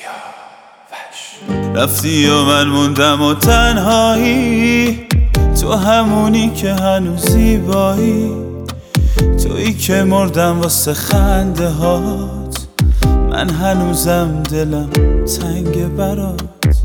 رفتی و من موندم و تنهایی، تو همونی که هنوز زیبایی، تویی که مردم واسه خنده هات، من هنوزم دلم تنگ برات،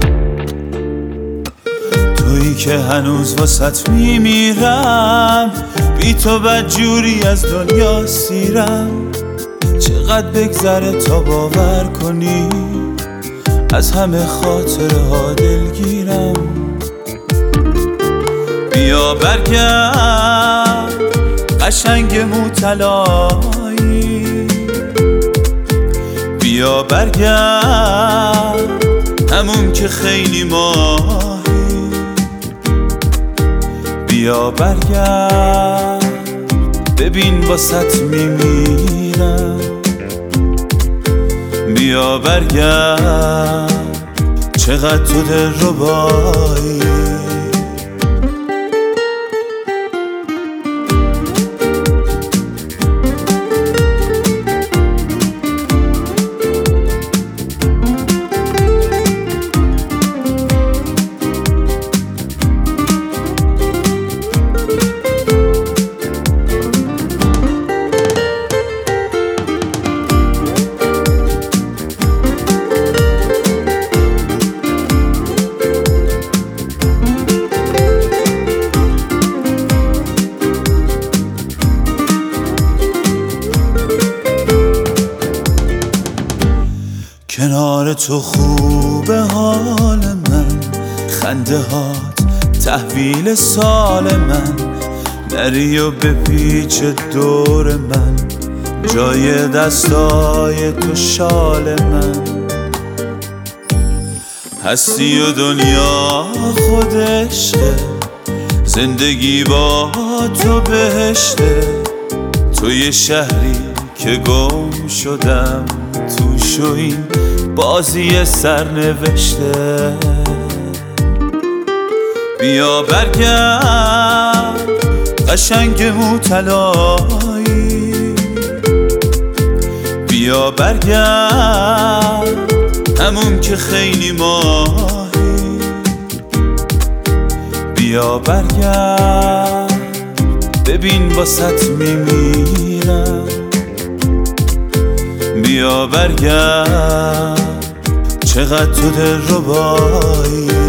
تویی که هنوز واسط میمیرم، بی تو بدجوری از دنیا سیرم، چقدر بگذره تا باور کنی از همه خاطره ها دلگیرم. بیا برگرد قشنگ موطلایی، بیا برگرد همون که خیلی ماهی، بیا برگرد ببین واسط میمیرم، بیا برگرد چقدر تو دلربایی. کنار تو خوبه حال من، خنده هات تحویل سال من، نری و بپیچ دور من، جای دستای تو شال من، هستی و دنیا خود عشقه، زندگی با تو بهشته، توی شهری که گم شدم توش و این بازی سرنوشته. بیا برگرد قشنگ موطلایی، بیا برگرد همون که خیلی ماهی، بیا برگرد ببین واسط میمیرم، بیا برگرد چقدر تو دلربایی.